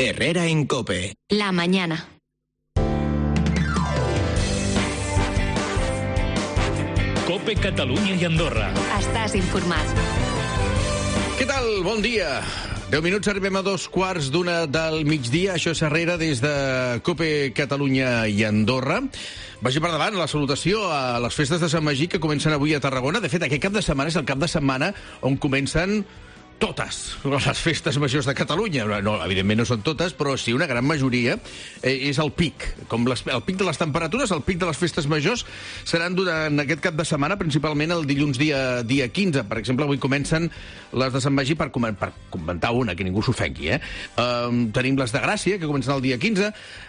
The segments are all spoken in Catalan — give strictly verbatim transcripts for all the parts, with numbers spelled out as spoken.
Herrera en COPE. La mañana. COPE Catalunya i Andorra. Estàs informat. Què tal? Bon dia. deu minuts, arribem a dos quarts d'una del migdia. Això és Herrera des de COPE Catalunya i Andorra. Vagi per davant la salutació a les festes de Sant Magí que comencen avui a Tarragona. De fet, aquest cap de setmana és el cap de setmana on comencen totes les festes majors de Catalunya. No, evidentment no són totes, però sí una gran majoria. Eh, és el pic. Com les, el pic de les temperatures, el pic de les festes majors seran durant aquest cap de setmana, principalment el dilluns dia, dia quinze. Per exemple, avui comencen les de Sant Magí, per, per comentar una, que ningú s'ofengui. Eh? Uh, tenim les de Gràcia, que comencen el dia quinze.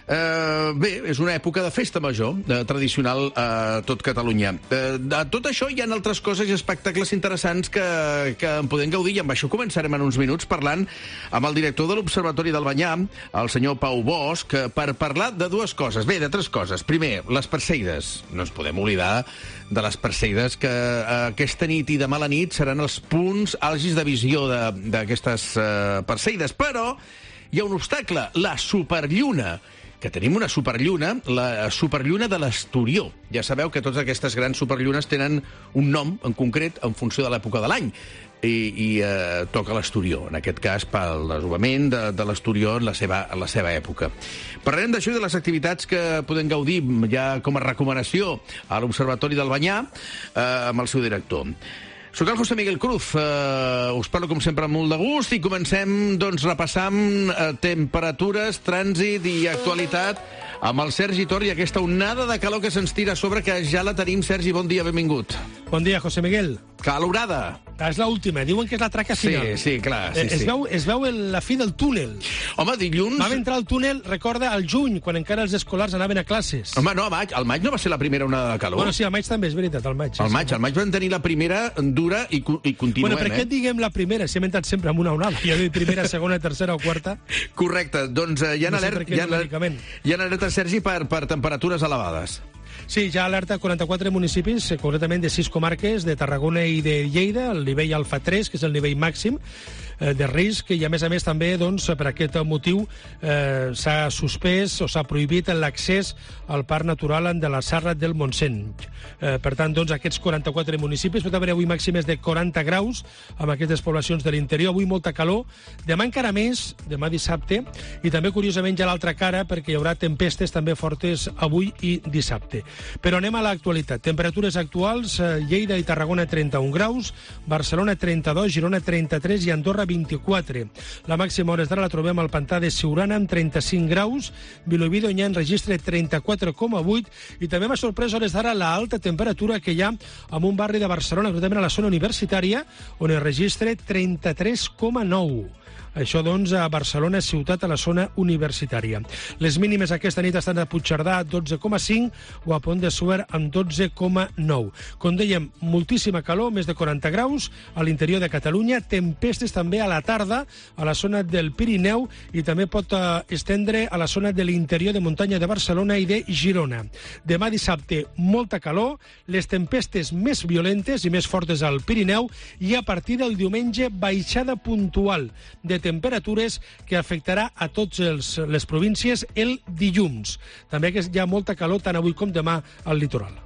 Uh, bé, és una època de festa major, de, tradicional a tot Catalunya. Uh, de tot això hi ha altres coses i espectacles interessants que, que en podem gaudir, i amb això començarem en uns minuts parlant amb el director de l'Observatori del Banyà, el senyor Pau Bosch, per parlar de dues coses. Bé, de tres coses. Primer, les perseides. No ens podem oblidar de les perseides, que eh, aquesta nit i demà a la nit seran els punts àlgids de visió d'aquestes eh, perseides. Però hi ha un obstacle, la superlluna, que tenim una superlluna, la superlluna de l'Esturió. Ja sabeu que totes aquestes grans superllunes tenen un nom en concret en funció de l'època de l'any. I, i eh, toca l'Esturió, en aquest cas pel desovament de, de l'Esturió en la seva, en la seva època. Parlarem d'això i de les activitats que podem gaudir ja com a recomanació a l'Observatori del Banyà eh, amb el seu director. Soc el José Miguel Cruz, uh, us parlo com sempre amb molt de gust i comencem doncs repassant uh, temperatures, trànsit i actualitat amb el Sergi Tor i aquesta onada de calor que se'ns tira a sobre, que ja la tenim. Sergi, bon dia, benvingut. Bon dia, José Miguel. Calorada. És l'última, diuen que és la traca final. Sí, sí, clar. Sí, es, sí. Veu, es veu el, la fi del túnel. Home, dilluns... Vam entrar al túnel, recorda, al juny, quan encara els escolars anaven a classes. Home, no, al maig. Al maig no va ser la primera onada de calor. Bueno, sí, al maig també, és veritat, al maig. Al maig, al maig van tenir la primera dura i, i continuem, bueno, per què eh? diguem la primera? Si hem entrat sempre amb una onada. Jo dic primera, segona, tercera o quarta. Correcte. Doncs eh, hi ha No sé alerta, per què hi ha, numèricament. hi ha alerta, Sergi, per, per temperatures elevades. Sí, ja alerta quaranta-quatre municipis, eh, concretament de sis comarques, de Tarragona i de Lleida, el nivell alfa tres, que és el nivell màxim eh, de risc, i a més a més també, doncs, per aquest motiu eh, s'ha suspès o s'ha prohibit l'accés al Parc Natural de la Serra del Montseny. Eh, per tant, doncs, aquests quaranta-quatre municipis, pot haver avui màximes de quaranta graus amb aquestes poblacions de l'interior, avui molta calor, demà encara més, demà dissabte, i també, curiosament, ja l'altra cara, perquè hi haurà tempestes també fortes avui i dissabte. Però anem a l'actualitat. Temperatures actuals, Lleida i Tarragona trenta-un graus, Barcelona trenta-dos, Girona trenta-tres i Andorra vint-i-quatre. La màxima hores d'ara la trobem al pantà de Siurana amb trenta-cinc graus, Vilobí d'Onyar en registre trenta-quatre coma vuit i també m'ha sorprès hores d'ara la alta temperatura que hi ha en un barri de Barcelona, concretament a la zona universitària, on es registra trenta-tres coma nou. Això, doncs, a Barcelona, ciutat, a la zona universitària. Les mínimes aquesta nit estan a Puigcerdà, dotze coma cinc, o a Pont de Suert, amb dotze coma nou. Com dèiem, moltíssima calor, més de quaranta graus, a l'interior de Catalunya, tempestes també a la tarda, a la zona del Pirineu, i també pot uh, estendre a la zona de l'interior de muntanya de Barcelona i de Girona. Demà dissabte, molta calor, les tempestes més violentes i més fortes al Pirineu, i a partir del diumenge, baixada puntual de temperatures que afectarà a totes les províncies el dilluns. També que hi ha molta calor tant avui com demà al litoral.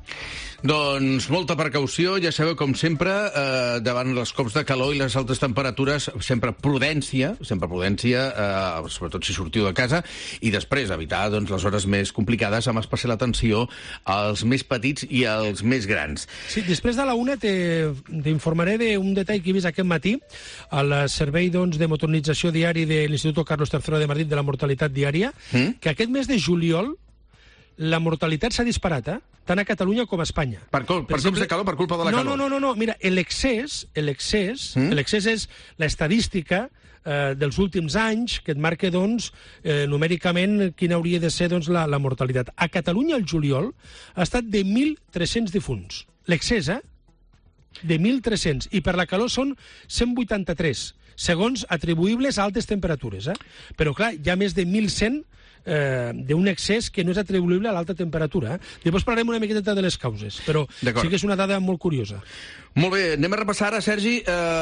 Doncs molta precaució, ja sabeu, com sempre, eh, davant els cops de calor i les altes temperatures, sempre prudència, sempre prudència, eh, sobretot si sortiu de casa, i després evitar doncs, les hores més complicades, amb especial atenció als més petits i als més grans. Sí, després de la una t'informaré d'un detall que he vist aquest matí al servei doncs, de motorització diari de l'Institut Carlos tercero de Madrid de la mortalitat diària, mm? que aquest mes de juliol la mortalitat s'ha disparat, eh? tant a Catalunya com a Espanya. Per, col, per, per exemple, de calor, per culpa de la no, calor? No, no, no, no. Mira, l'excés, l'excés, mm? l'excés és l'estadística eh, dels últims anys que et marca, doncs, eh, numèricament quina hauria de ser doncs, la, la mortalitat. A Catalunya, el juliol, ha estat de mil tres-cents difunts. L'excés, eh? De mil tres-cents. I per la calor són cent vuitanta-tres, segons atribuïbles a altes temperatures, eh? Però, clar, hi ha més de mil cent eh, d'un excés que no és atribuïble a l'alta temperatura. Eh? Després parlarem una miqueta de les causes, però sí que és una dada molt curiosa. Molt bé, anem a repassar ara, Sergi,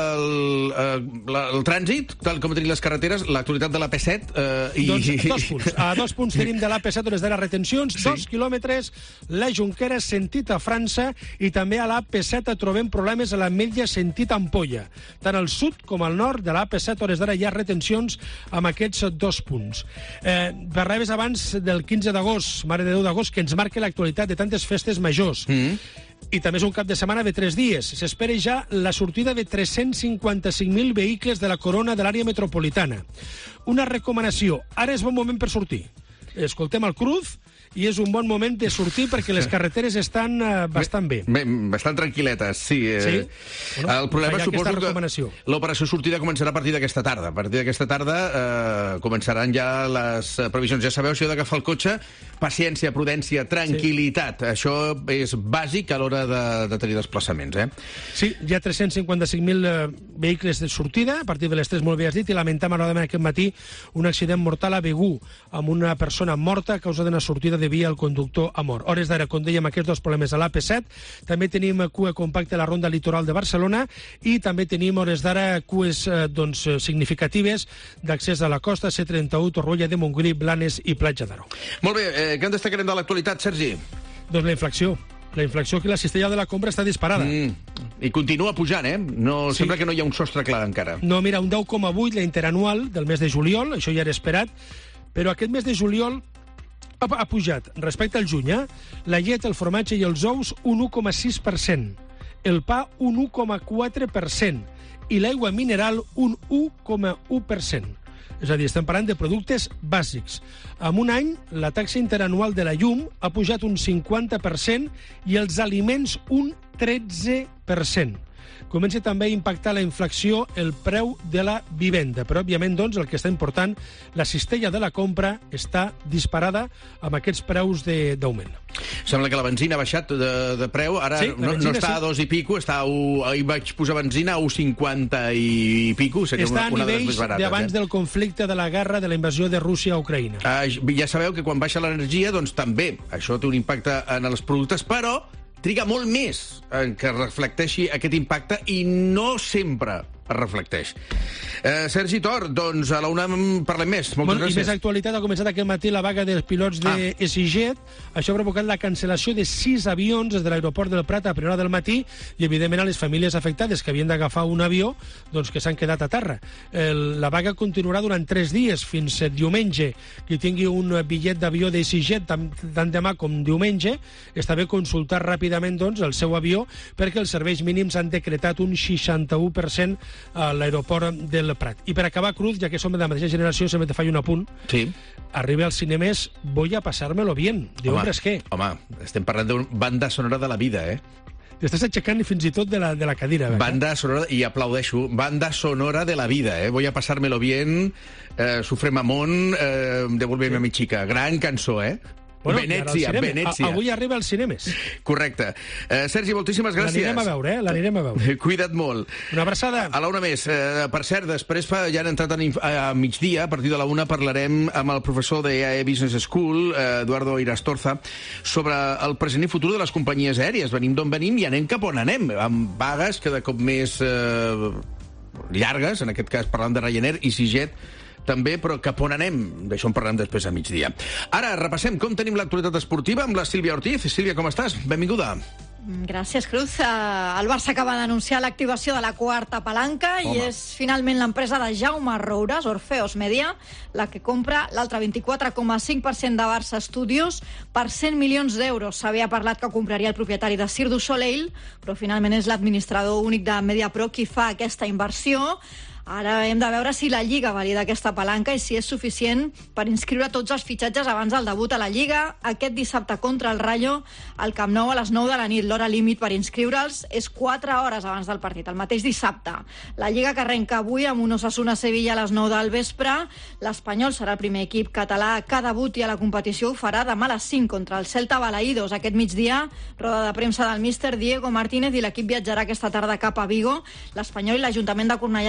el, el, el trànsit, tal com tenim les carreteres, l'actualitat de l'A P set. Eh, i... Doncs dos punts. A dos punts tenim de l'A P set, on es de les retencions, sí. dos quilòmetres, la Jonquera sentit a França, i també a l'A P set trobem problemes a l'Ametlla sentit a Ampolla. Tant al sud com al nord de l'A P set, hores d'ara hi ha retencions amb aquests dos punts. Eh, parlaves abans del quinze d'agost, Mare de Déu d'agost, que ens marca l'actualitat de tantes festes majors. Mm. I també és un cap de setmana de tres dies. S'espera ja la sortida de tres-cents cinquanta-cinc mil vehicles de la corona de l'àrea metropolitana. Una recomanació. Ara és bon moment per sortir. Escoltem el Cruz i és un bon moment de sortir perquè les carreteres estan uh, bastant bé. bé. Bastant tranquil·letes, sí. sí? Bueno, el problema suposo que l'operació sortida començarà a partir d'aquesta tarda. A partir d'aquesta tarda eh, començaran ja les previsions. Ja sabeu, això d'agafar el cotxe, paciència, prudència, tranquil·litat. Sí. Això és bàsic a l'hora de, de tenir desplaçaments, eh? Sí, hi ha tres-cents cinquanta-cinc mil uh, vehicles de sortida, a partir de les tres, molt bé has dit, i lamentam malauradament aquest matí un accident mortal a Begú, amb una persona morta a causa d'una sortida de via el conductor a mort. Hores d'ara, com dèiem, aquests dos problemes a l'A P set. També tenim cua compacta a la ronda litoral de Barcelona i també tenim, hores d'ara, cues eh, doncs, significatives d'accés a la costa, C trenta-u, Torroella de Montgrí, Blanes i Platja d'Aro. Molt bé, eh, què en destacarem de l'actualitat, Sergi? Doncs la inflació. La inflació, que la cistella de la compra està disparada. Mm. I continua pujant, eh? No, sí. Sembla que no hi ha un sostre clar encara. No, mira, un deu coma vuit la interanual del mes de juliol, això ja era esperat, però aquest mes de juliol ha, ha pujat respecte al juny, eh? La llet, el formatge i els ous un u coma sis per cent, el pa un u coma quatre per cent i l'aigua mineral un u coma u per cent. És a dir, estem parlant de productes bàsics. En un any, la taxa interanual de la llum ha pujat un cinquanta per cent i els aliments un tretze per cent. Comença també a impactar la inflació el preu de la vivenda. Però, òbviament, doncs, el que està important, la cistella de la compra està disparada amb aquests preus d'augment. Sembla que la benzina ha baixat de, de preu. Ara sí, no, benzina, no està sí. a dos i pico, està a un, ahir vaig posar benzina a un cinquanta i pico. Seria està una, a nivells d'abans eh? del conflicte, de la guerra, de la invasió de Rússia a Ucraïna. Uh, ja sabeu que quan baixa l'energia, doncs també això té un impacte en els productes, però triga molt més en que reflecteixi aquest impacte i no sempre es reflecteix. Eh, Sergi Tor, doncs a la UNAM parlem més. Moltes bueno, gràcies. I més actualitat, ha començat aquest matí la vaga dels pilots de ah. EasyJet. Això ha provocat la cancel·lació de sis avions des de l'aeroport del Prat a primera hora del matí i, evidentment, a les famílies afectades que havien d'agafar un avió, doncs que s'han quedat a terra. El, la vaga continuarà durant tres dies, fins diumenge. Qui tingui un bitllet d'avió d'EasyJet tant, tant demà com diumenge, està bé consultar ràpidament doncs, el seu avió, perquè els serveis mínims han decretat un seixanta-u per cent a l'aeroport del Prat. I per acabar, Cruz, ja que som de la mateixa generació, sempre te faig un apunt. Sí. Arriba als cinemes, voy a pasármelo bien. Diu, home, és què? Home, estem parlant d'una banda sonora de la vida, eh? T'estàs aixecant fins i tot de la, de la cadira. ¿verdad? Banda sonora, i aplaudeixo, banda sonora de la vida, eh? Voy a pasármelo bien, eh, Sufre Mamón, eh, Devuélveme sí. a mi chica. Gran cançó, eh? Bueno, Venècia, Venècia. Avui arriba als cinemes. Correcte. Eh, Sergi, moltíssimes gràcies. L'anirem a veure, eh? L'anirem a veure. Cuida't molt. Una abraçada. A la una més. Eh, per cert, després fa, ja han entrat a, a migdia, a partir de la una parlarem amb el professor de E A E Business School, eh, Eduardo Irastorza, sobre el present i futur de les companyies aèries. Venim d'on venim i anem cap on anem, amb vagues cada cop més eh, llargues, en aquest cas parlant de Ryanair i EasyJet, també, però cap on anem? D'això en parlem després a migdia. Ara, repassem com tenim l'actualitat esportiva amb la Sílvia Ortiz. Sílvia, com estàs? Benvinguda. Gràcies, Cruz. El Barça acaba d'anunciar l'activació de la quarta palanca Home. i és finalment l'empresa de Jaume Roures, Orfeos Media, la que compra l'altre vint-i-quatre coma cinc per cent de Barça Studios per cent milions d'euros. S'havia parlat que compraria el propietari de Cirque du Soleil, però finalment és l'administrador únic de Mediapro qui fa aquesta inversió. Ara hem de veure si la Lliga valida aquesta palanca i si és suficient per inscriure tots els fitxatges abans del debut a la Lliga. Aquest dissabte contra el Rayo, al Camp Nou a les nou de la nit. L'hora límit per inscriure'ls és quatre hores abans del partit, el mateix dissabte. La Lliga que arrenca avui amb un Osasuna-Sevilla a les nou del vespre. L'Espanyol serà el primer equip català que debuti a la competició. Ho farà demà a les cinc contra el Celta Balaïdos. Aquest migdia, roda de premsa del míster Diego Martínez i l'equip viatjarà aquesta tarda cap a Vigo. L'Espanyol i l'Ajuntament de Cornellà han arribat a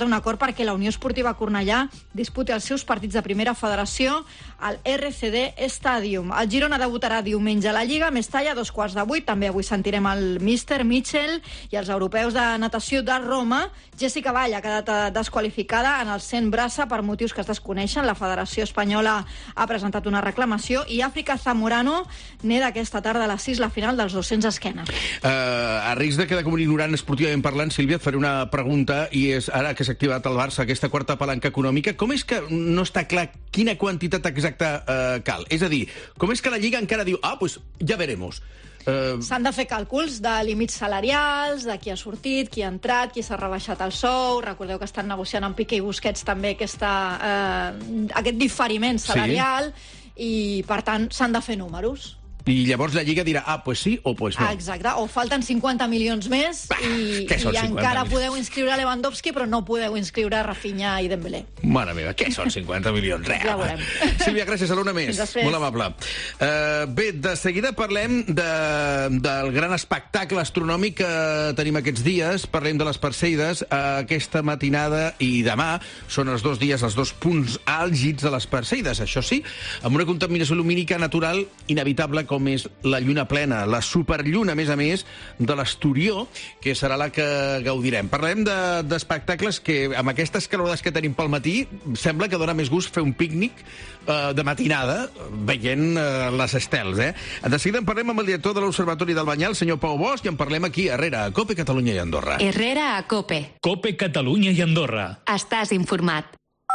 un acord perquè la Unió Esportiva Cornellà disputi els seus partits de primera federació al R C D Stadium. El Girona debutarà diumenge a la Lliga, més talla, a dos quarts de vuit. També avui sentirem el míster Mitchell i els europeus de natació de Roma. Jessica Vall ha quedat desqualificada en el cent braça per motius que es desconeixen. La Federació Espanyola ha presentat una reclamació i Àfrica Zamorano neda aquesta tarda a les sis la final dels dos-cents esquena. Uh, a risc de quedar com un ignorant esportivament parlant, Sílvia, et faré una pregunta, i és, ara que s'ha activat el Barça aquesta quarta palanca econòmica, com és que no està clar quina quantitat exacta uh, cal? És a dir, com és que la Lliga encara diu, ah, doncs pues ja veremos. Uh... S'han de fer càlculs de límits salarials, de qui ha sortit, qui ha entrat, qui s'ha rebaixat el sou. Recordeu que estan negociant amb Piqué i Busquets també aquesta, eh, aquest diferiment salarial, sí. I, per tant, s'han de fer números. I llavors la Lliga dirà, ah, pues sí o pues no. Ah, exacte, o falten cinquanta milions més bah, i, i encara milions? Podeu inscriure Lewandowski, però no podeu inscriure Rafinha i Dembélé. Mare meva, què són cinquanta milions? Res. Ja veurem. Sílvia, gràcies, a l'una més. Molt amable. Uh, bé, de seguida parlem de, del gran espectacle astronòmic que tenim aquests dies. Parlem de les Perseides. Uh, aquesta matinada i demà són els dos dies, els dos punts àlgids de les Perseides. Això sí, amb una contaminació lumínica natural inevitable, com com és la lluna plena, la superlluna, a més a més, de l'Esturió, que serà la que gaudirem. Parlem d'espectacles de, que, amb aquestes calorades que tenim pel matí, sembla que dona més gust fer un pícnic eh, de matinada, veient eh, les estels, eh? De seguida en parlem amb el director de l'Observatori del Banyà, el senyor Pau Bosch, i en parlem aquí, a Herrera, a COPE, Catalunya i Andorra. Herrera a COPE. COPE, Catalunya i Andorra. Estàs informat.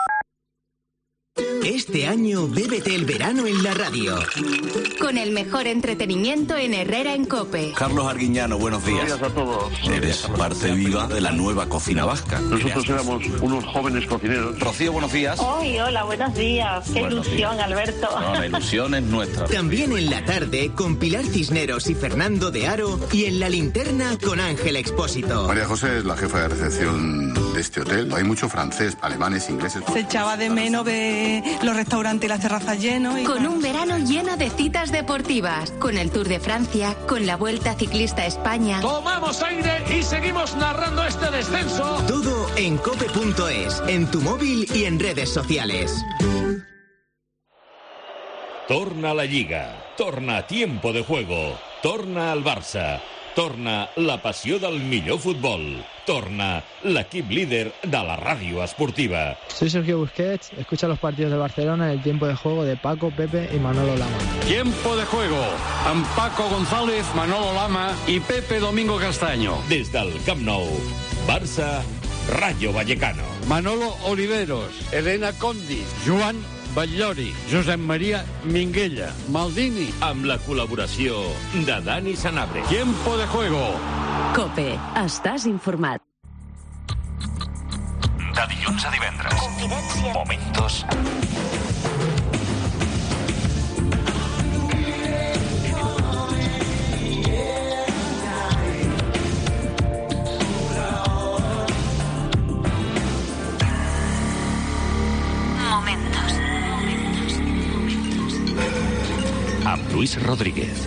Este año bébete el verano en la radio. Con el mejor entretenimiento en Herrera en COPE. Carlos Arguiñano, buenos días. Buenos días a todos. Eres parte viva de la nueva cocina vasca. Nosotros éramos unos jóvenes cocineros. Rocío, buenos días. Hoy, hola, buenos días. Qué buenos ilusión, días. Alberto. No, la ilusión es nuestra. También en la tarde con Pilar Cisneros y Fernando de Aro, y en la linterna con Ángel Expósito. María José es la jefa de recepción de este hotel. Hay mucho francés, alemanes, ingleses. Se echaba de menos de los restaurantes y las terrazas llenos. Y con un verano lleno de citas deportivas, con el Tour de Francia, con la Vuelta Ciclista a España. Tomamos aire y seguimos narrando este descenso. Todo en cope punto es, en tu móvil y en redes sociales. Torna a la Lliga, torna a Tiempo de Juego, torna al Barça, torna la passió del millor futbol, torna l'equip líder de la ràdio esportiva. Soy Sergio Busquets, escucha los partidos de Barcelona en el Tiempo de Juego de Paco, Pepe y Manolo Lama. Tiempo de Juego, amb Paco González, Manolo Lama i Pepe Domingo Castaño. Des del Camp Nou, Barça, Rayo Vallecano. Manolo Oliveros, Elena Condi, Joan Batllori, Josep Maria Minguella, Maldini. Amb la col·laboració de Dani Sanabria. Tiempo de Juego. COPE. Estàs informat. De dilluns a divendres. Confidència. Momentos. Amb Luis Rodríguez.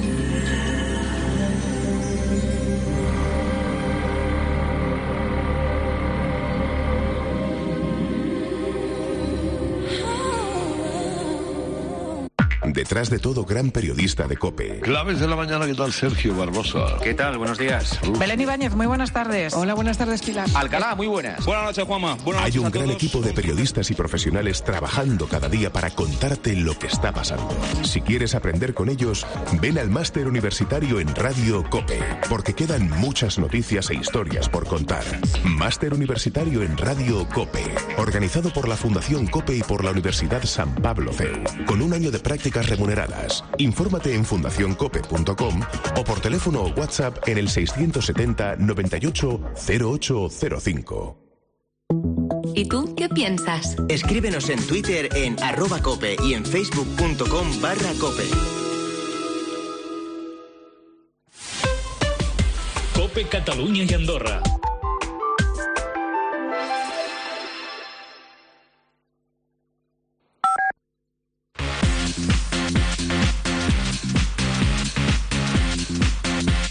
Detrás de todo gran periodista de COPE. Claves de la mañana, ¿qué tal? Sergio Barbosa. ¿Qué tal? Buenos días. Belén Ibáñez, muy buenas tardes. Hola, buenas tardes, Pilar. Alcalá, muy buenas. Buenas noches, Juanma. Buenas Hay noches un a gran todos. equipo de periodistas y profesionales trabajando cada día para contarte lo que está pasando. Si quieres aprender con ellos, ven al máster universitario en Radio COPE, porque quedan muchas noticias e historias por contar. Máster universitario en Radio COPE, organizado por la Fundación COPE y por la Universidad San Pablo C E U, con un año de prácticas remuneradas. Infórmate en fundación cope punto com o por teléfono o WhatsApp en el seiscientos setenta noventa y ocho cero ocho cero cinco. ¿Y tú qué piensas? Escríbenos en Twitter en arroba cope y en facebook punto com barra cope. COPE, Catalunya i Andorra.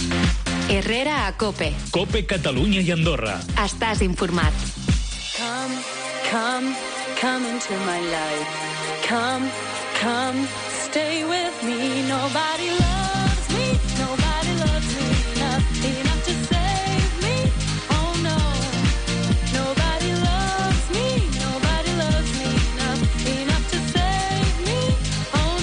Herrera a COPE. COPE, Catalunya i Andorra. Estàs informat. Come, come into my life. Come, come, stay with me. Nobody loves me, nobody loves me enough, enough to save me. Oh no, nobody loves me, nobody loves me enough, enough to save me. Oh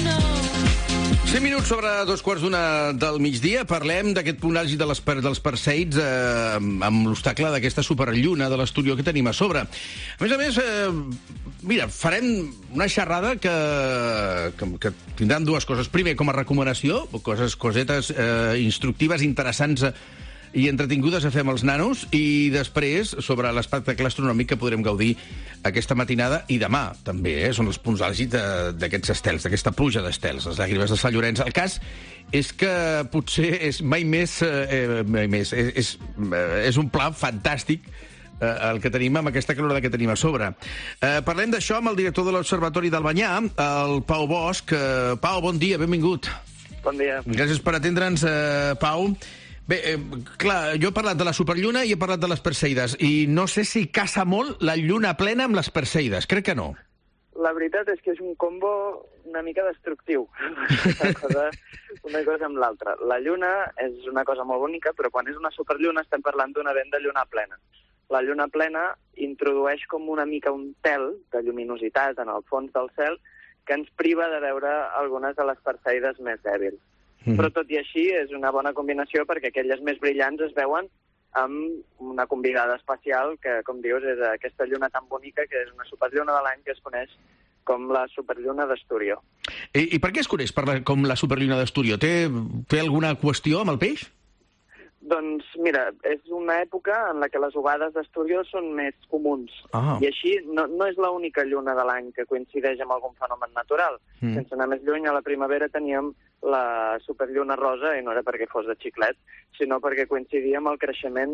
no. cinc minuts sobre dos quarts d'una del migdia. Parlem d'aquest punt àlgid de les per, dels Perseids eh, amb l'obstacle d'aquesta superlluna de l'estudi que tenim a sobre. A més a més, eh, mira, farem una xerrada que, que, que tindran dues coses. Primer, com a recomanació, coses, cosetes eh, instructives, interessants eh, i entretingudes a fer amb els nanos, i després sobre l'espectacle astronòmic que podrem gaudir aquesta matinada i demà, també, eh? Són els punts àlgids d'aquests estels, d'aquesta pluja d'estels, les llàgrimes de Sant Llorenç. El cas és que potser és mai més, eh, mai més és, és, és un pla fantàstic eh, el que tenim amb aquesta calorada que tenim a sobre. Eh, parlem d'això amb el director de l'Observatori d'Albanyà, el Pau Bosch. Eh, Pau, bon dia, benvingut. Bon dia. Gràcies per atendre'ns, eh, Pau. Bé, eh, clar, jo he parlat de la superlluna i he parlat de les Perseides, i no sé si casa molt la lluna plena amb les Perseides. Crec que no. La veritat és que és un combo una mica destructiu, una cosa, una cosa amb l'altra. La lluna és una cosa molt bonica, però quan és una superlluna estem parlant d'un event de lluna plena. La lluna plena introdueix com una mica un tel de lluminositat en el fons del cel que ens priva de veure algunes de les Perseides més dèbils. Mm. Però tot i així és una bona combinació perquè aquelles més brillants es veuen amb una convidada especial que, com dius, és aquesta lluna tan bonica que és una superlluna de l'any que es coneix com la superlluna d'Esturió. I, I per què es coneix per la, com la superlluna d'Esturió? Té, té alguna qüestió amb el peix? Doncs, mira, és una època en la que les ovades d'Esturió són més comuns. Ah. I així no, no és l'única lluna de l'any que coincideix amb algun fenomen natural. Mm. Sense anar més lluny, a la primavera teníem la superlluna rosa, i no era perquè fos de xiclet, sinó perquè coincidia amb el creixement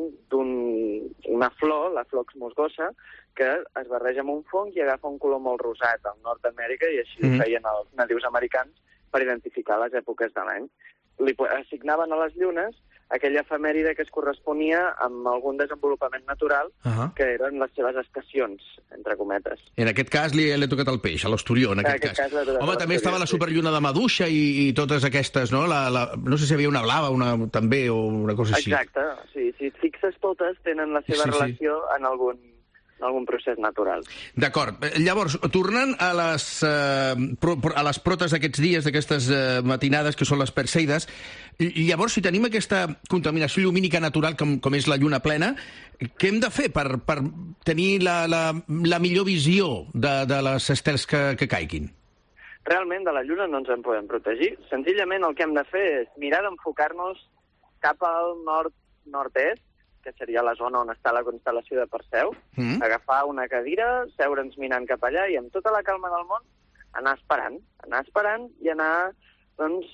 d'una flor, la Phlox musgosa, que es barreja amb un fong i agafa un color molt rosat al nord d'Amèrica, i així mm. ho feien els nadius americans per identificar les èpoques de l'any. Li assignaven a les llunes aquella efemèride que es corresponia amb algun desenvolupament natural, uh-huh. que eren les seves estacions, entre cometes. En aquest cas li he tocat el peix, a l'Esturió, en aquest, en aquest cas. cas Home, també estava la superlluna de Maduixa i, i totes aquestes, no? La, la, no sé si hi havia una blava una, també, o una cosa així. Exacte, sí, si et fixes, totes tenen la seva sí, relació sí. en algun... en algun procés natural. D'acord. Llavors, tornant a les, eh, pro, a les protes d'aquests dies, d'aquestes eh, matinades, que són les Perseides, i llavors, si tenim aquesta contaminació llumínica natural com, com és la lluna plena, què hem de fer per, per tenir la, la, la millor visió de, de les estels que, que caiguin? Realment, de la lluna no ens en podem protegir. Senzillament el que hem de fer és mirar d'enfocar-nos cap al nord-nord-est, que seria la zona on està la constel·lació de Perseu, mm. agafar una cadira, seure'ns mirant cap allà i amb tota la calma del món anar esperant, anar esperant i anar, doncs,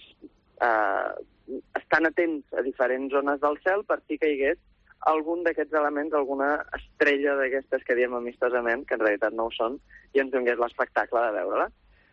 eh, estant atents a diferents zones del cel per si caigués algun d'aquests elements, alguna estrella d'aquestes que diem amistosament, que en realitat no ho són, i ens donés l'espectacle de veure-la.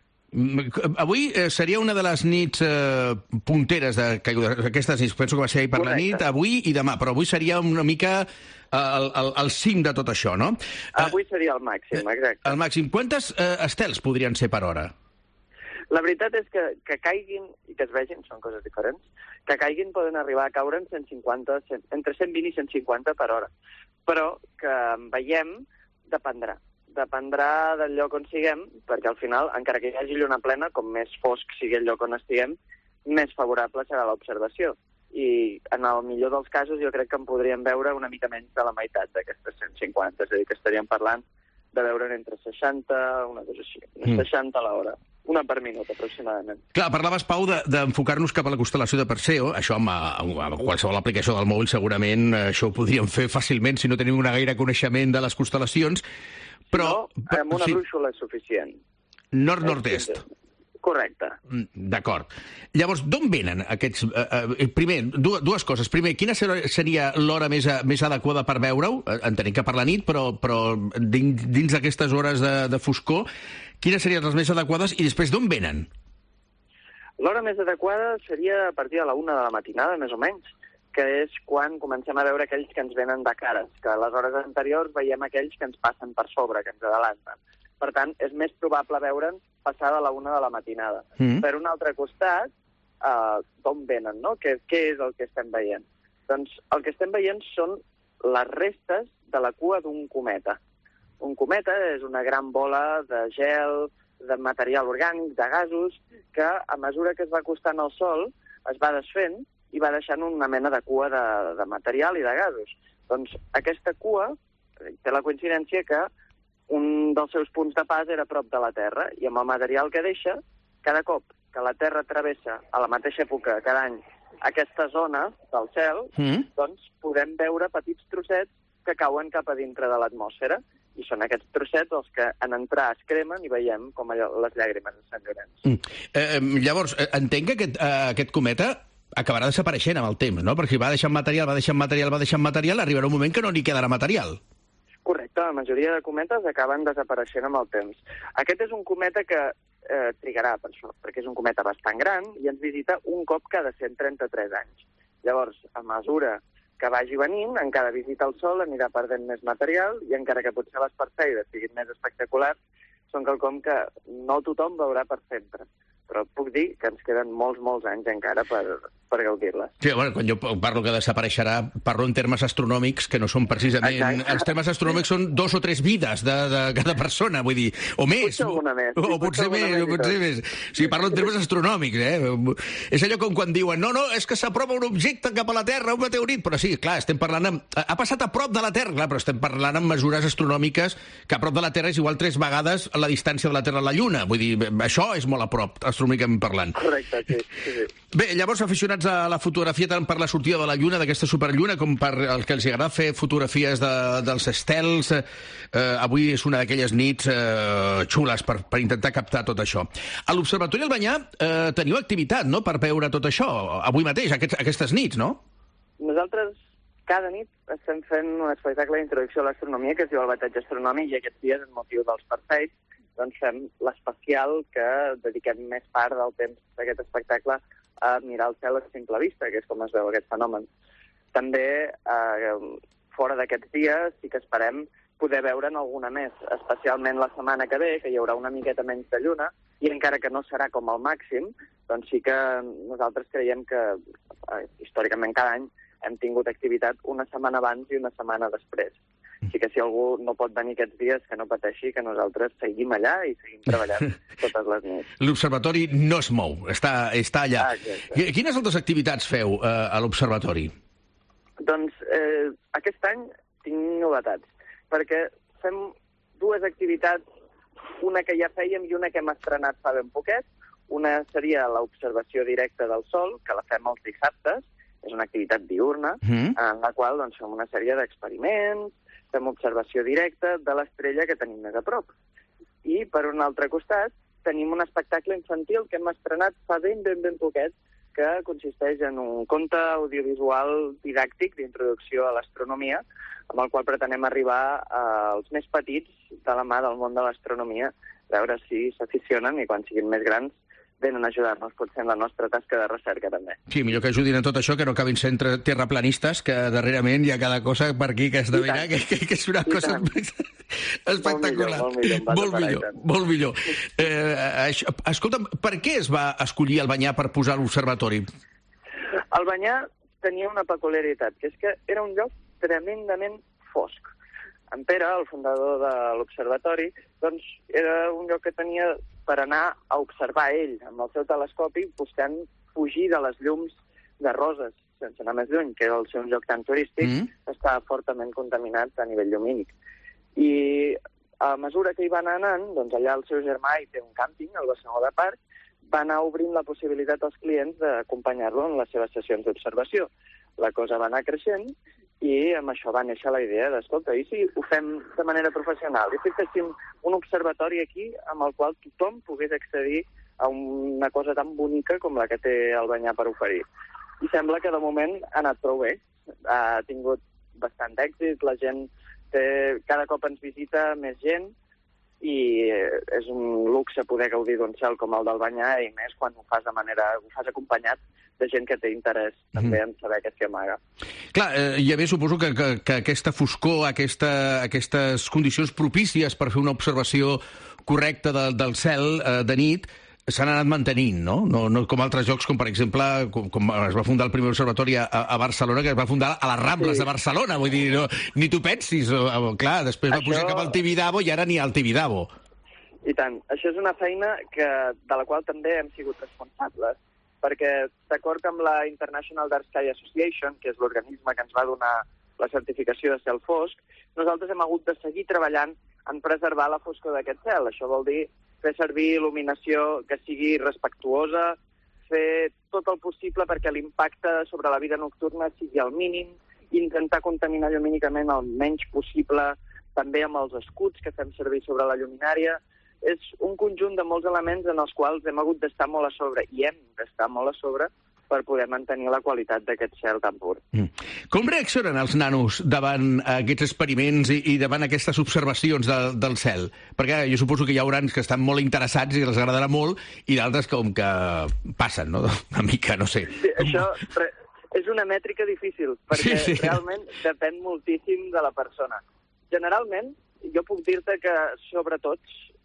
Avui eh, seria una de les nits eh, punteres d'aquestes nits, penso que va ser ahir per Correcte. La nit, avui i demà, però avui seria una mica el, el, el cim de tot això, no? Avui seria el màxim, exacte. El màxim. Quantes eh, estels podrien ser per hora? La veritat és que, que caiguin i que es vegin, són coses diferents, que caiguin poden arribar a caure en cent cinquanta, cent, entre cent vint i cent cinquanta per hora, però que en veiem dependrà. Dependrà del lloc on siguem, perquè al final, encara que hi hagi lluna plena, com més fosc sigui el lloc on estiguem, més favorable serà l'observació. I en el millor dels casos jo crec que en podríem veure una mica menys de la meitat d'aquestes cent cinquanta, és a dir, que estaríem parlant de veure'n entre seixanta, una cosa així, mm. seixanta a l'hora. Una per minut, aproximadament. Clar, parlaves, Pau, d'enfocar-nos cap a la constel·lació de Perseu. Això, amb, amb qualsevol aplicació del mòbil, segurament això ho podríem fer fàcilment si no tenim una gaire coneixement de les constel·lacions. Però, no, amb una sí. brúixola és suficient. Nord-nord-est. Correcte. D'acord. Llavors, d'on venen aquests... Eh, eh, primer, dues coses. Primer, quina seria l'hora més, més adequada per veure-ho? Entenem que per la nit, però, però dins, dins d'aquestes hores de, de foscor, quines serien les més adequades? I després, d'on venen? L'hora més adequada seria a partir de la una de la matinada, més o menys, que és quan comencem a veure aquells que ens venen de cares, que a les hores anteriors veiem aquells que ens passen per sobre, que ens adelanten. Per tant, és més probable veure'n passada la una de la matinada. Mm. Per un altre costat, uh, d'on venen, no? Què, què és el que estem veient? Doncs el que estem veient són les restes de la cua d'un cometa. Un cometa és una gran bola de gel, de material orgànic, de gasos, que a mesura que es va acostant al Sol es va desfent i va deixant una mena de cua de, de material i de gasos. Doncs aquesta cua té la coincidència que un dels seus punts de pas era a prop de la Terra, i amb el material que deixa, cada cop que la Terra travessa a la mateixa època cada any aquesta zona del cel, mm. doncs podem veure petits trossets que cauen cap a dintre de l'atmosfera, i són aquests trossets els que en entrar es cremen i veiem com allò, les llàgrimes de Sant Llorenç. Mm. Eh, llavors, entenc que aquest, eh, aquest cometa acabarà desapareixent amb el temps, no? Perquè va deixant material, va deixant material, va deixant material, arribarà un moment que no n'hi quedarà material. Correcte, la majoria de cometes acaben desapareixent amb el temps. Aquest és un cometa que eh, trigarà per això, perquè és un cometa bastant gran i ens visita un cop cada cent trenta-tres anys. Llavors, a mesura que vagi venint, en cada visita al Sol anirà perdent més material i encara que potser les parseïdes siguin més espectaculars, són quelcom que no tothom veurà per sempre. Però puc dir que ens queden molts, molts anys encara per, per gaudir-les. Sí, bueno, quan jo parlo que desapareixerà, parlo en termes astronòmics, que no són precisament... Exacte. Els termes astronòmics són dos o tres vides de, de cada persona, vull dir, o més. Potser alguna més. O, o potser, potser més, o potser més. O sigui, parlo en termes astronòmics, eh? És allò com quan diuen, no, no, és que s'apropa un objecte cap a la Terra, un meteorit, però sí, clar, estem parlant amb... Ha passat a prop de la Terra, clar, però estem parlant amb mesures astronòmiques que a prop de la Terra és igual tres vegades la distància de la Terra a la Lluna. Vull dir, això és molt a prop, astronòmicament parlant. Correcte, sí, sí, sí. Bé, llavors, aficionats a la fotografia, tant per la sortida de la Lluna, d'aquesta superlluna, com per el que els agrada fer fotografies de, dels estels, eh, avui és una d'aquelles nits eh, xules per, per intentar captar tot això. A l'Observatori Albanyà eh, teniu activitat, no?, per veure tot això, avui mateix, aquests, aquestes nits, no? Nosaltres cada nit estem fent un espectacle d'introducció a l'astronomia que es diu El Bateig Astronòmic, i aquests dies, en motiu dels Perseids, doncs fem l'especial que dediquem més part del temps d'aquest espectacle a mirar el cel a simple vista, que és com es veu aquest fenomen. També, eh, fora d'aquests dies, sí que esperem poder veure'n alguna més, especialment la setmana que ve, que hi haurà una miqueta menys de lluna, i encara que no serà com el màxim, doncs sí que nosaltres creiem que, eh, històricament cada any, hem tingut activitat una setmana abans i una setmana després. Així que si algú no pot venir aquests dies, que no pateixi, que nosaltres seguim allà i seguim treballant totes les nits. L'Observatori no es mou, està, està allà. Ah, exacte. Quines altres activitats feu eh, a l'Observatori? Doncs eh, aquest any tinc novetats, perquè fem dues activitats, una que ja fèiem i una que hem estrenat fa ben poquet. Una seria l'observació directa del Sol, que la fem els dissabtes, és una activitat diurna, mm. en la qual doncs, fem una sèrie d'experiments, fem observació directa de l'estrella que tenim més a prop. I, per un altre costat, tenim un espectacle infantil que hem estrenat fa ben, ben, ben poquet, que consisteix en un conte audiovisual didàctic d'introducció a l'astronomia, amb el qual pretenem arribar als més petits de la mà del món de l'astronomia, veure si s'aficionen i quan siguin més grans venen a ajudar-nos potser en la nostra tasca de recerca, també. Sí, millor que ajudin a tot això, que no acabin sent terraplanistes, que darrerament hi ha cada cosa per aquí que esdevenirà, que, que, que és una I cosa tant. espectacular. Molt millor, molt millor. Molt millor, molt millor. Eh, escolta'm, per què es va escollir Albanyà per posar l'observatori? Albanyà tenia una peculiaritat, que és que era un lloc tremendament fosc. En Pere, el fundador de l'observatori, doncs era un lloc que tenia per anar a observar ell amb el seu telescopi, buscant fugir de les llums de roses, sense anar més lluny, que era el seu lloc tan turístic, mm. estava fortament contaminat a nivell llumínic. I a mesura que hi va anar anant, doncs allà el seu germà hi té un càmping, al Barcelona de Parc, va anar obrint la possibilitat als clients d'acompanyar-lo en les seves sessions d'observació. La cosa va anar creixent i amb això va néixer la idea d'escolta, i si ho fem de manera professional? I si féssim un observatori aquí amb el qual tothom pogués accedir a una cosa tan bonica com la que té Albanyà per oferir. I sembla que de moment ha anat prou bé. Ha tingut bastant d'èxit, la gent té, cada cop ens visita més gent i és un luxe poder gaudir d'un cel com el d'Albanyà, i més quan ho fas de manera, ho fas acompanyat de gent que té interès també en saber què s'hi amaga. Clar, eh, i a més suposo que, que, que aquesta foscor, aquesta, aquestes condicions propícies per fer una observació correcta de, del cel eh, de nit s'han anat mantenint, no? No, no com altres llocs, com per exemple, com, com es va fundar el primer observatori a, a Barcelona, que es va fundar a les Rambles sí. de Barcelona, vull dir, no, ni tu pensis, o, o, clar, després va Això... pujar cap al Tibidabo i ara ni al Tibidabo. I tant, això és una feina que, de la qual també hem sigut responsables, perquè d'acord amb la International Dark Sky Association, que és l'organisme que ens va donar la certificació de cel fosc, nosaltres hem hagut de seguir treballant en preservar la foscor d'aquest cel. Això vol dir fer servir il·luminació que sigui respectuosa, fer tot el possible perquè l'impacte sobre la vida nocturna sigui el mínim, intentar contaminar llumínicament el menys possible, també amb els escuts que fem servir sobre la lluminària. És un conjunt de molts elements en els quals hem hagut d'estar molt a sobre, i hem d'estar molt a sobre, per poder mantenir la qualitat d'aquest cel tan pur. Mm. Com reaccionen els nanos davant aquests experiments i, i davant aquestes observacions de, del cel? Perquè jo suposo que hi haurà que estan molt interessats i els agradarà molt, i d'altres com que passen, no? Una mica, no sé. Sí, això re, és una mètrica difícil, perquè sí, sí. realment depèn moltíssim de la persona. Generalment, jo puc dir-te que, sobretot,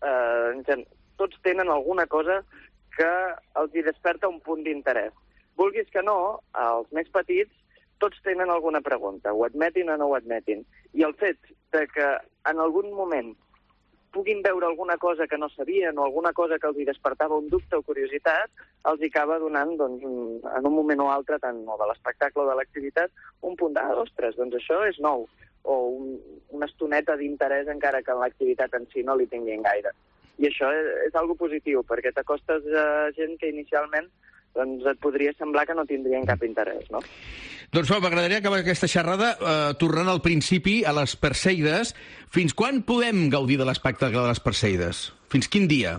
eh, tots tenen alguna cosa que els hi desperta un punt d'interès. Vulguis que no, els més petits, tots tenen alguna pregunta, ho admetin o no ho admetin. I el fet de que en algun moment puguin veure alguna cosa que no sabien o alguna cosa que els hi despertava un dubte o curiositat, els hi acaba donant, doncs, en un moment o altre, tant o de l'espectacle o de l'activitat, un punt de, ah, ostres, doncs això és nou, o un, una estoneta d'interès encara que en l'activitat en si no li tinguin gaire. I això és, és algo positiu, perquè t'acostes a gent que inicialment doncs et podria semblar que no tindrien cap interès, no? Doncs Pau, m'agradaria acabar aquesta xerrada eh, tornant al principi, a les Perseides. Fins quan podem gaudir de l'espectacle de les Perseides? Fins quin dia?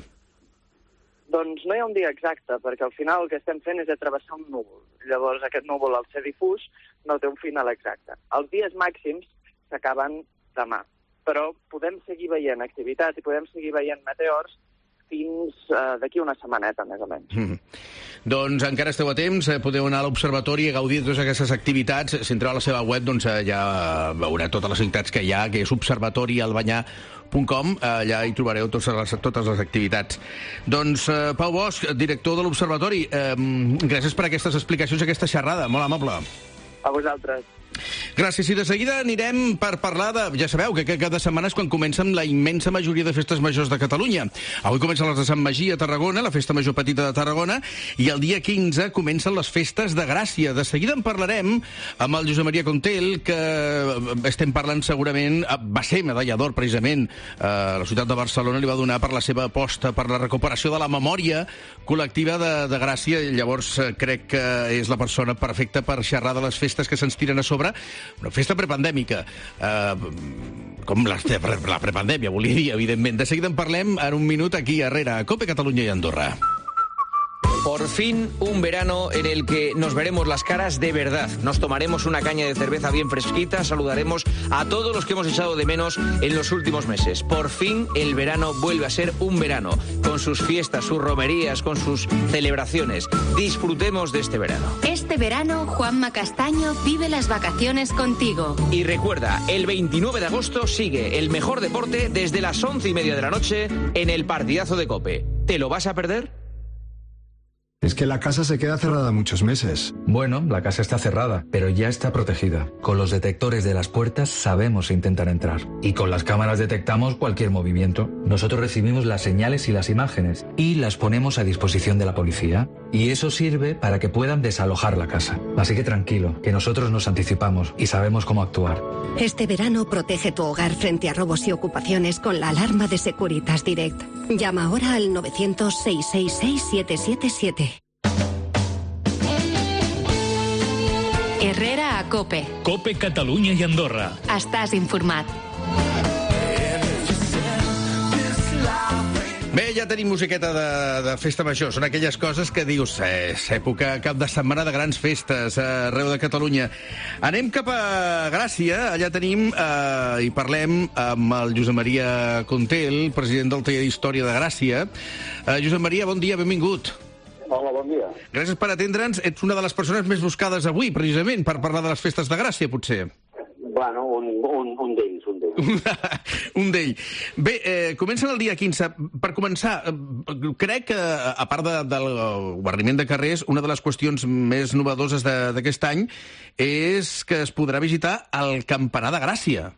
Doncs no hi ha un dia exacte, perquè al final el que estem fent és travessar un núvol. Llavors aquest núvol, al ser difús, no té un final exacte. Els dies màxims s'acaben demà, però podem seguir veient activitat i podem seguir veient meteors fins uh, d'aquí una setmaneta, més o menys. Mm. Doncs encara esteu a temps, podeu anar a l'observatori i gaudir de totes aquestes activitats. Si entreu a la seva web, doncs ja veureu totes les activitats que hi ha, que és observatori albanyà punt com, allà hi trobareu totes les, totes les activitats. Doncs eh, Pau Bosch, director de l'Observatori, eh, gràcies per aquestes explicacions, aquesta xerrada, molt amable. A vosaltres. Gràcies. I de seguida anirem per parlar de... Ja sabeu que cada setmana és quan comencen la immensa majoria de festes majors de Catalunya. Avui comencen les de Sant Magí a Tarragona, la festa major petita de Tarragona, i el dia quinze comencen les festes de Gràcia. De seguida en parlarem amb el Josep Maria Contel, que estem parlant segurament... Va ser medalla d'or, precisament. La ciutat de Barcelona li va donar per la seva aposta per la recuperació de la memòria col·lectiva de, de Gràcia. Llavors crec que és la persona perfecta per xerrar de les festes que se'ns tiren a sobre. Una festa prepandèmica, eh, com la, la prepandèmia, volia dir, evidentment. De seguida en parlem en un minut aquí, darrere, a Cope Catalunya i Andorra. Por fin, un verano en el que nos veremos las caras de verdad. Nos tomaremos una caña de cerveza bien fresquita, saludaremos a todos los que hemos echado de menos en los últimos meses. Por fin, el verano vuelve a ser un verano, con sus fiestas, sus romerías, con sus celebraciones. Disfrutemos de este verano. Este verano, Juanma Castaño vive las vacaciones contigo. Y recuerda, el veintinueve de agosto sigue el mejor deporte desde las once y media de la noche en el partidazo de COPE. ¿Te lo vas a perder? Es que la casa se queda cerrada muchos meses. Bueno, la casa está cerrada, pero ya está protegida. Con los detectores de las puertas sabemos intentar entrar. Y con las cámaras detectamos cualquier movimiento. Nosotros recibimos las señales y las imágenes y las ponemos a disposición de la policía. Y eso sirve para que puedan desalojar la casa. Así que tranquilo, que nosotros nos anticipamos y sabemos cómo actuar. Este verano protege tu hogar frente a robos y ocupaciones con la alarma de Securitas Direct. Llama ahora al novecientos, seiscientos sesenta y seis, siete siete siete. Herrera a Cope. Cope Catalunya i Andorra. Estàs informat. Bé, ja tenim musiqueta de, de festa major. Són aquelles coses que dius, eh, és època, cap de setmana de grans festes arreu de Catalunya. Anem cap a Gràcia, allà tenim eh, i parlem amb el Josep Maria Contel, president del taller d'Història de Gràcia. Eh, Josep Maria, bon dia, benvingut. Hola, bon dia. Gràcies per atendre'ns. Ets una de les persones més buscades avui, precisament, per parlar de les festes de Gràcia, potser. Bueno, un, un, un d'ells, un d'ells. un d'ell. Bé, eh, comencen el dia quinze. Per començar, eh, crec que, a part de, del guarniment de carrers, una de les qüestions més novedoses d'aquest any és que es podrà visitar el Campanar de Gràcia.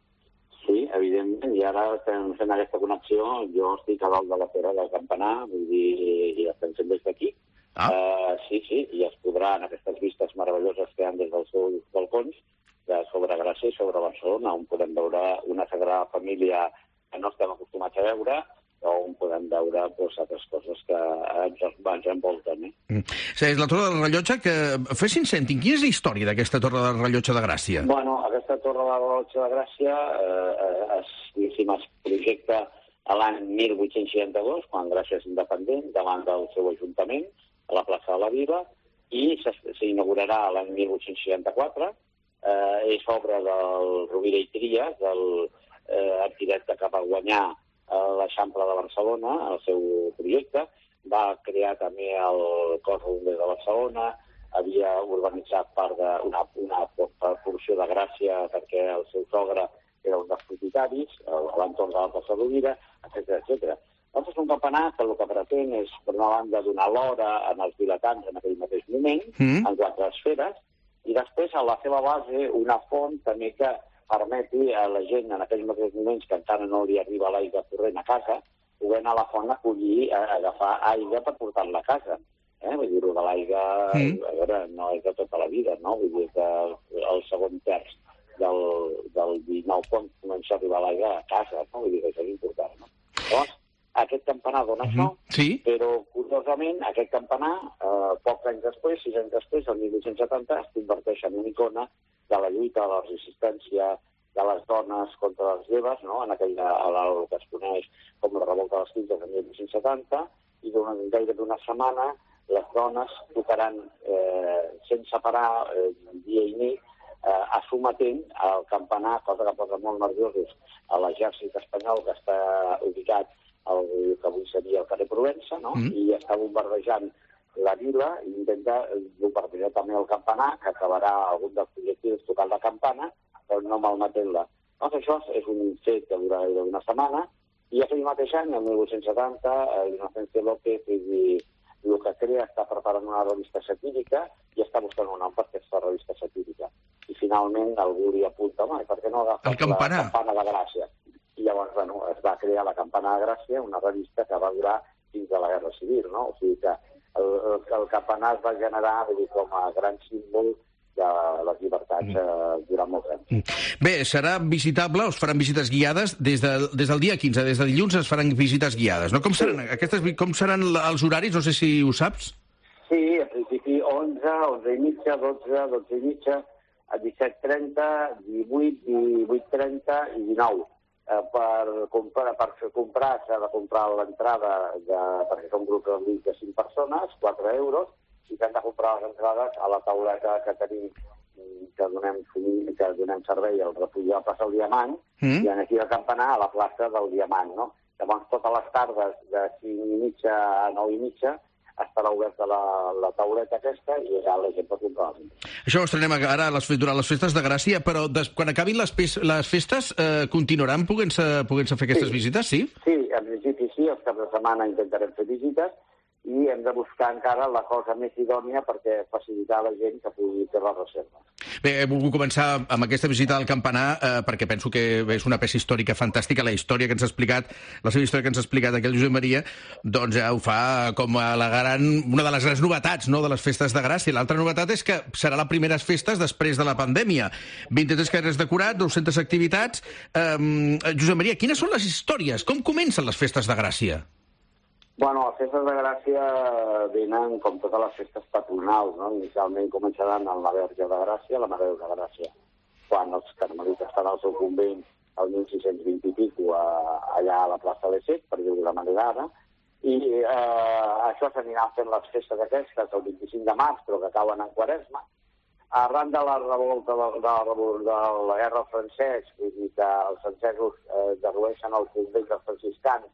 Sí, evidentment, i ara estem fent aquesta connexió. Jo estic a dalt de la pera del Campanar, vull dir, i estem fent des d'aquí. Ah. Uh, sí, sí, i es podran aquestes vistes meravelloses que hi ha des dels seus balcons, de sobre Gràcia i sobre Barcelona, on podem veure una Sagrada Família que no estem acostumats a veure, o on podem veure doncs, altres coses que ens, ens envolten. Eh? Mm. Sí, és la Torre del Rellotge, que fessin sentin, quina és la història d'aquesta Torre del Rellotge de Gràcia? Bueno, aquesta Torre del Rellotge de Gràcia eh, es, es projecta a l'any mil vuit-cents seixanta-dos, quan Gràcia és independent, davant del seu ajuntament, a la plaça de la Vila, i s'inaugurarà l'any mil vuit-cents seixanta-quatre. Eh, és obra del Rovira i Trias, del eh, arquitecte que va guanyar eh, l'Eixample de Barcelona, el seu projecte. Va crear també el cos bomber de Barcelona, havia urbanitzat part d'una una, una porció de Gràcia perquè el seu sogre era un dels propietaris, a l'entorn de la plaça Rovira, etcètera, etcètera. Doncs és un campanar que el que pretén és, per una banda, donar l'hora en els vilatans en aquell mateix moment, mm. en quatre esferes, i després, a la seva base, una font també que permeti a la gent en aquells mateixos moments que encara no li arriba l'aigua corrent a casa, poder anar a la font a collir, a agafar aigua per portar-la a casa. Eh? Vull dir-ho de l'aigua, mm. a veure, no és de tota la vida, no? Vull dir que el segon terç del, del dinou pont comença a arribar l'aigua a casa, no? Vull dir que això és important, no? Llavors, aquest campanar dona mm-hmm. això, sí. Però, curiosament, aquest campanar, eh, pocs anys després, sis anys després, el mil vuit-cents setanta, es converteix en una icona de la lluita, de la resistència de les dones contra les lleves, no? En aquella, el que es coneix com la revolta dels quinze de mil vuit-cents setanta, i durant gairebé una setmana les dones tocaran eh, sense parar eh, dia i nit, eh, assumatent al campanar, cosa que posa molt nerviosos a l'exèrcit espanyol que està ubicat el que avui seria el carrer Provença, no? Mm. I està bombardejant la vila i intenta bombardejar també el campanar, que acabarà algun dels projectils tocant la campana, però no malmetent-la. Doncs això és un fet que dura una setmana, i aquell mateix any, el mil vuit-cents setanta, Inocencio López i el que crea està preparant una revista satírica i està buscant un nom per aquesta revista satírica. I finalment algú li apunta, home, per què no agafes la campana de Gràcia? I llavors, bueno, es va crear la Campana de Gràcia, una revista que va durar fins a la Guerra Civil, no? O sigui que el, el, el campanar es va generar dir, com a gran símbol de les llibertats eh, durant molts anys. Bé, serà visitable, us faran visites guiades des, de, des del dia quinze, des de dilluns es faran visites guiades, no? Com seran, aquestes, com seran els horaris? No sé si ho saps. Sí, a principi onze, onze i mitja, dotze, dotze i mitja, a disset trenta, divuit, divuit trenta i dinou. Eh, per comprar, per comprar s'ha de comprar l'entrada perquè són grups reduïts de cinc persones, quatre euros, i s'han de comprar les entrades a la tauleta que tenim, que donem, que donem servei al refugi de la plaça del Diamant, mm. i aquí al campanar a la plaça del Diamant, no? Llavors, totes les tardes de cinc i mitja a nou i mitja estarà oberta la, la tauleta aquesta i ja la gent pot comprar. Això ho estrenem ara les, durant les festes de Gràcia, però des, quan acabin les, les festes eh, continuaran podent-se podent fer aquestes sí. visites, sí? Sí, en principi sí, els caps de setmana intentarem fer visites i hem de buscar encara la cosa més idònia perquè facilitar a la gent que pugui fer les reserves. Bé, he volgut començar amb aquesta visita al campanar eh, perquè penso que és una peça històrica fantàstica, la història que ens ha explicat, la seva història que ens ha explicat aquell Josep Maria, doncs ja ho fa com a la gran, una de les grans novetats, no?, de les festes de Gràcia. L'altra novetat és que serà les primeres festes després de la pandèmia. vint-i-tres carrers decorats, dues-centes activitats. Eh, Josep Maria, quines són les històries? Com comencen les festes de Gràcia? Bueno, les festes de Gràcia venen com totes les festes patronals, no? Inicialment començaran en la Verge de Gràcia, la Mare de Gràcia, quan els carmelites estan al seu convent el mil sis-cents vint i pico allà a la plaça de Set, per dir-ho d'una manera ara, i eh, això s'anirà fent les festes aquestes el vint-i-cinc de març, però que cauen en Quaresma. Arran de la revolta de, de, de, de la guerra francès, vull dir que els francesos eh, derrueixen el convent dels franciscans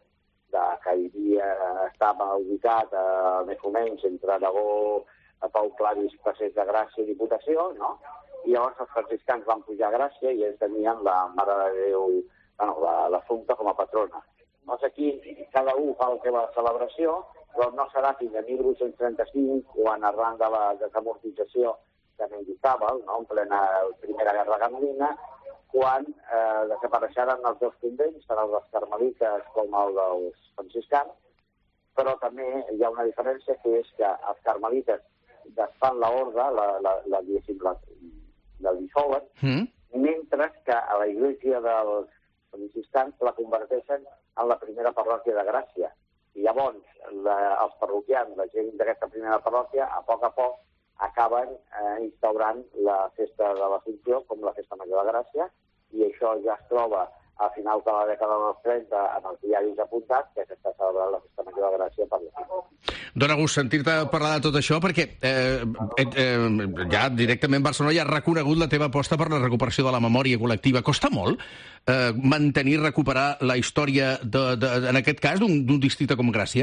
de, que hi havia, estava ubicat a, més o menys entre Aragó, a Pau Claris, Passers de Gràcia i Diputació, no? I llavors els franciscans van pujar a Gràcia i ells tenien la Mare de Déu, bueno, l'Assumpta com a patrona. Doncs aquí cada un fa la seva celebració, però no serà fins a mil vuit-cents trenta-cinc, quan arran de la desamortització de Mendizábal, no? En plena Primera Guerra Carlina, quan eh, desapareixeran els dos convents, tant els dels carmelites com el dels franciscans, però també hi ha una diferència, que és que els carmelites desfan l'orde, la, la, la, la, la dissolen, mm. mentre que a la Iglesia dels franciscans la converteixen en la primera parròquia de Gràcia. I llavors la, els parroquians, la gent d'aquesta primera parròquia, a poc a poc acaben eh, instaurant la festa de l'Assumpció com la festa major de Gràcia, i això ja es troba a finals de la dècada dels trenta en els diaris apuntats, que s'està celebrant la festa major de Gràcia per la. Dóna gust sentir-te parlar de tot això, perquè eh, eh, ja directament Barcelona ja ha reconegut la teva aposta per la recuperació de la memòria col·lectiva. Costa molt eh, mantenir, recuperar la història, de, de, en aquest cas, d'un districte com Gràcia?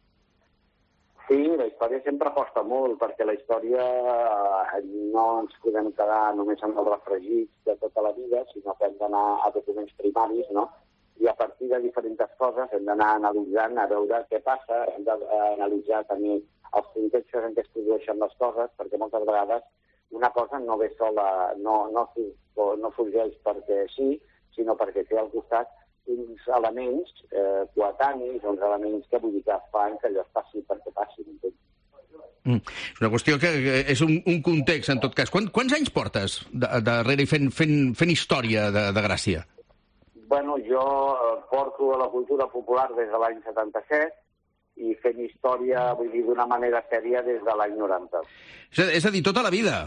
Sí, la història sempre costa molt, perquè la història no ens podem quedar només amb els refregits de tota la vida, sinó que hem d'anar a documents primaris, no? I a partir de diferents coses hem d'anar analitzant, a veure què passa, hem d'analitzar també els contextos en què es produeixen les coses, perquè moltes vegades una cosa no ve sola, no, no, no sorgeix perquè sí, sinó perquè té al costat uns elements eh, coetanis, uns elements que vull dir que fan que allò es passi perquè passi. Mm. És una qüestió que és un, un context, en tot cas. Quant, quants anys portes darrere fent, fent, fent història de, de Gràcia? Bueno, jo porto a la cultura popular des de l'any setanta-set i fent història, vull dir, d'una manera sèria des de l'any noranta. És a, és a dir, tota la vida?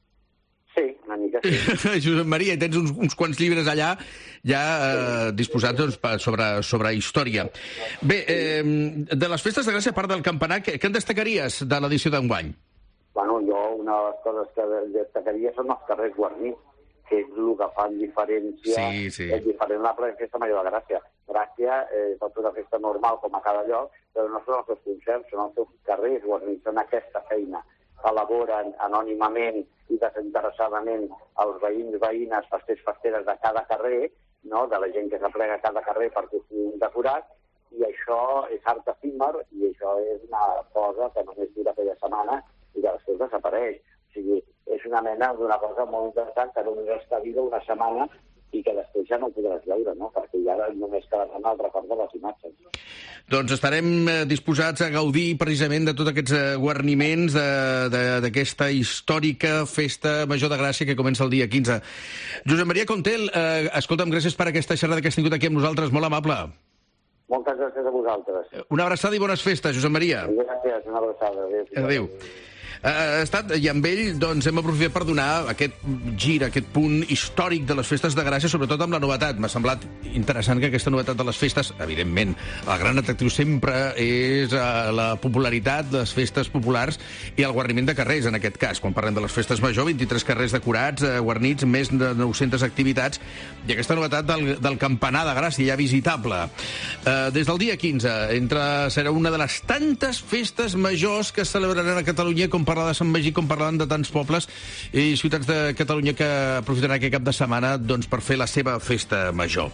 Sí, una mica sí. Josep Maria, tens uns, uns quants llibres allà ja eh, disposats doncs, sobre, sobre història. Bé, eh, de les festes de Gràcia, a part del campanar, què, què en destacaries de l'edició d'enguany? Bueno, jo una de les coses que destacaria són els carrers guarnits, que és el que fan diferència, sí, sí. És diferent la festa major de Gràcia. Gràcia eh, pot ser una festa normal com a cada lloc, però no són els seus concerts, són els seus carrers guarnits, són aquesta feina. Elaboren anònimament i desinteressadament els veïns, veïnes, festers, festeres de cada carrer, no? De la gent que s'aplega a cada carrer per construir un decorat, i això és art efímer, i això és una cosa que només dura aquella setmana i que després desapareix. O sigui, és una mena d'una cosa molt interessant que només està viva una setmana i que després ja no ho podràs veure, no? Perquè ja només quedarà el record de les imatges. Doncs estarem disposats a gaudir precisament de tots aquests guarniments d'aquesta històrica festa major de Gràcia que comença el dia quinze. Josep Maria Contel, eh, escolta'm, gràcies per aquesta xerrada que has tingut aquí amb nosaltres, molt amable. Moltes gràcies a vosaltres. Una abraçada i bones festes, Josep Maria. Gràcies, una abraçada. Adéu. Adéu. Ha estat, i amb ell doncs, hem aprofitat per donar aquest gir, aquest punt històric de les festes de Gràcia, sobretot amb la novetat. M'ha semblat interessant que aquesta novetat de les festes, evidentment, el gran atractiu sempre és la popularitat, les festes populars i el guarniment de carrers, en aquest cas. Quan parlem de les festes major, vint-i-tres carrers decorats, guarnits, més de nou-centes activitats, i aquesta novetat del, del campanar de Gràcia, ja visitable. Eh, des del dia quinze, entre, serà una de les tantes festes majors que es celebraran a Catalunya, com parlar de Sant Magí, com parlant de tants pobles i ciutats de Catalunya que aprofitaran aquest cap de setmana doncs, per fer la seva festa major.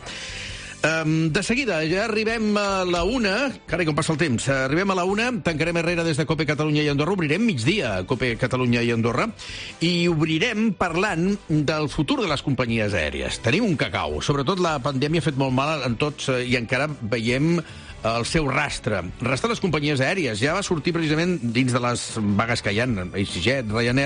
Um, de seguida, ja arribem a la una, carai, com passa el temps, arribem a la una, tancarem Herrera des de COPE Catalunya i Andorra, obrirem migdia a COPE Catalunya i Andorra, i obrirem parlant del futur de les companyies aèries. Tenim un cacau, sobretot la pandèmia ha fet molt mal en tots i encara veiem el seu rastre. Rastre les companyies aèries. Ja va sortir precisament dins de les vagues que hi ha, EasyJet, Ryanair,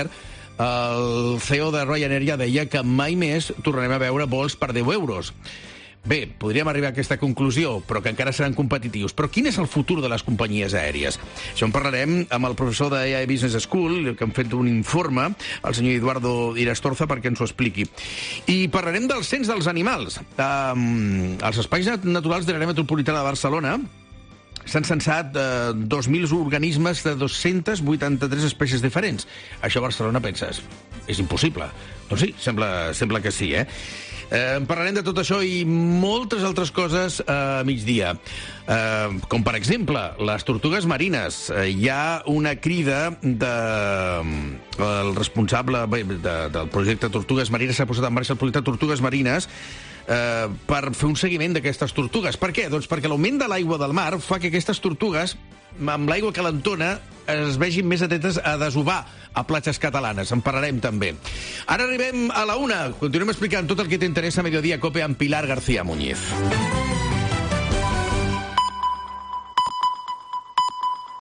el C E O de Ryanair ja deia que mai més tornarem a veure vols per deu euros. Bé, podríem arribar a aquesta conclusió, però que encara seran competitius. Però quin és el futur de les companyies aèries? Això en parlarem amb el professor de A I A Business School, que han fet un informe, el senyor Eduardo Irastorza, perquè ens ho expliqui. I parlarem del cens dels animals. Um, als espais naturals de l'àrea metropolitana de Barcelona s'han censat eh, dos mil organismes de dos-centes vuitanta-tres espècies diferents. Això a Barcelona penses, és impossible. Doncs sí, sembla, sembla que sí, eh? Eh, en parlarem de tot això i moltes altres coses a migdia. Eh, com, per exemple, les tortugues marines. Eh, hi ha una crida de... el responsable bé, de, del projecte Tortugues Marines, s'ha posat en marxa el projecte Tortugues Marines eh, per fer un seguiment d'aquestes tortugues. Per què? Doncs perquè l'augment de l'aigua del mar fa que aquestes tortugues, amb l'aigua calentona, es vegin més atentes a desovar a platges catalanes. En parlarem també. Ara arribem a la una. Continuem explicant tot el que t'interessa a Mediodía Cope amb Pilar García Muñiz.